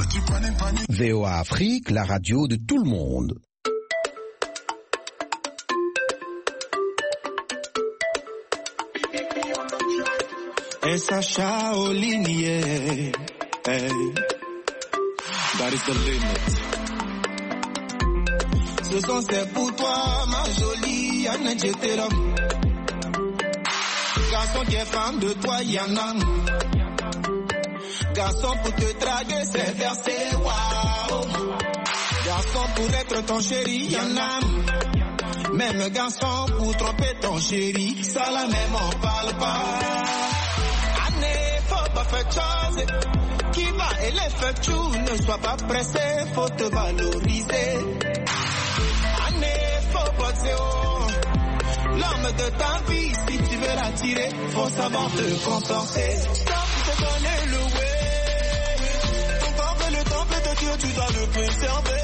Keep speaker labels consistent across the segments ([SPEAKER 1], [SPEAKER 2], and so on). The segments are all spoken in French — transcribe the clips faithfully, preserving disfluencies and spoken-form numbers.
[SPEAKER 1] V O A Afrique, la radio de tout le monde.
[SPEAKER 2] Essa Shaolin, yeah. Hey. That is the limit. Ce son c'est pour toi, ma jolie Anna Jetera. Garçon qui est fan de toi, Yana. Garçon pour te draguer, c'est versé, waouh. Garçon pour être ton chéri, Yana. Même garçon pour tromper ton chéri, ça la même on parle pas. Année, faut pas faire chose. Qui va et l'effectue, ne sois pas pressé, faut te valoriser. Année, faut pas zéro. L'homme de ta vie, si tu veux l'attirer, faut savoir te comporter. Stop te donner le way. Ton corps est le temple de Dieu, tu dois le préserver.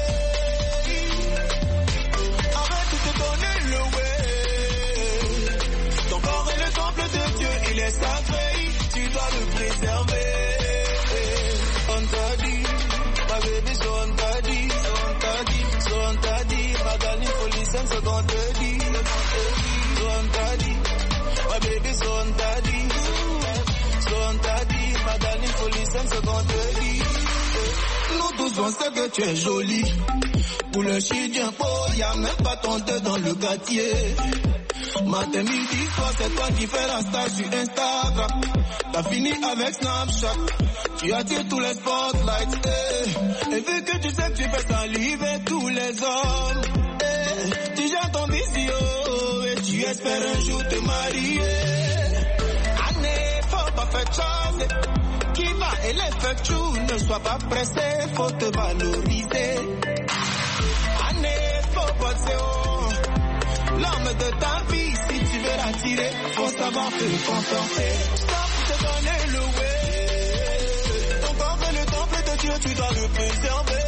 [SPEAKER 2] Arrête de te donner le way. Ton corps est le temple de Dieu, il est sacré, tu dois le préserver. On t'a dit, ma baby, so on t'a dit, so on t'a dit, so on t'a dit, ma gani for listen, so on te dit, so on t'a dit, ma baby, so on t'a dit, so on t'a dit, ma gani for listen, so on te dit. Nous tous on sait que tu es jolie, pour le chien beau, y'a même pas ton deux dans le quartier. Matin, midi, soir, c'est toi qui fais la star sur Instagram. T'as fini avec Snapchat, tu attires tous les spotlights, eh. Et vu que tu sais que tu fais saliver tous les hommes, eh. Tu gères ton visio et tu espères un jour te marier. Année, faut pas faire chose. Qui va et l'effectue, ne sois pas pressé, faut te valoriser. Année, faut pas zéro. L'homme de ta vie, si tu veux l'attirer, faut savoir te comporter. Stop te donner le way. Ton corps est le temple de Dieu, tu dois le préserver.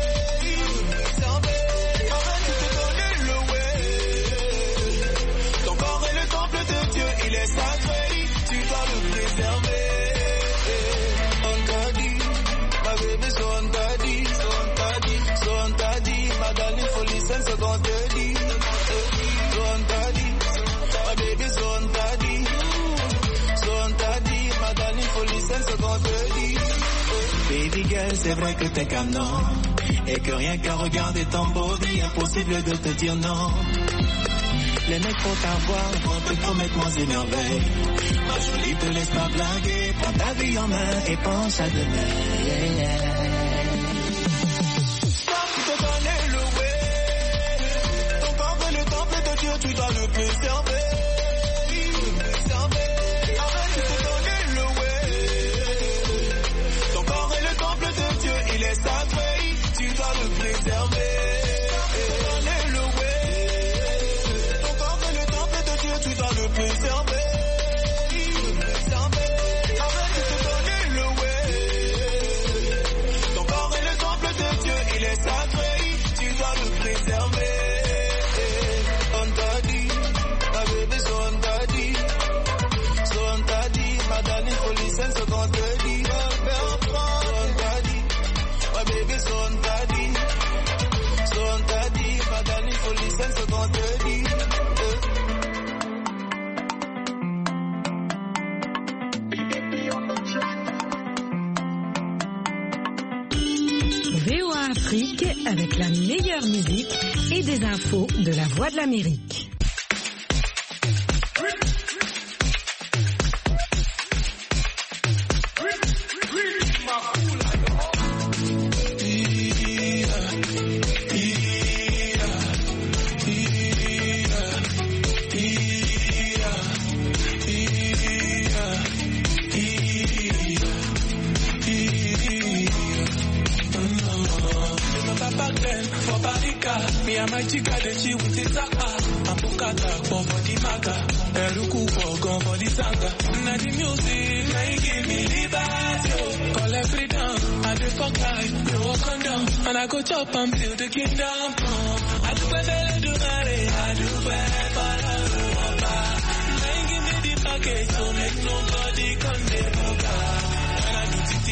[SPEAKER 2] Arrête de te donner le way. Ton corps est le temple de Dieu, il est sacré, tu dois le préserver. On t'a dit, ma baby, so on t'a dit, so on t'a dit, so on t'a dit, ma darling, faut listen, so on te dit. On t'a dit, ma baby, so on t'a dit, so on t'a dit, ma darling, faut listen, so on te dit. Baby girl, c'est vrai que t'es canon, et que rien qu'à regarder ton body, impossible de te dire non. Les mecs pour t'avoir vont te promettre moins et merveilles. Ma jolie, te laisse pas blaguer, prends ta vie en main et pense à demain. Yeah, yeah. Stop te donner le way. Ton corps est le temple de Dieu, tu dois le préserver. Arrête de te donner le way. Ton corps est le temple de Dieu, il est sacré, tu dois le préserver. Tu dois le préserver. Arrête de te donner le way. Ton corps est le temple de Dieu, il est sacré, tu dois le préserver. On t'a dit, ma baby, so on t'a dit, so on t'a dit, ma darling, faut listen, so on te dit. So on t'a dit, ma baby, so on t'a dit, so on t'a dit, ma darling, faut listen, so on te dit.
[SPEAKER 3] V O A Afrique avec la meilleure musique et des infos de la Voix de l'Amérique.
[SPEAKER 4] Me and my chica, the chi with the saka. Apukata, for body maga. Eruku for gun for the sanga. Now the music, now you give me liberty. Call every down, I just fuck life. You walk on down, and I go chop and build the kingdom come. I do better do money, I do better. Now you give me the package, so make nobody come there.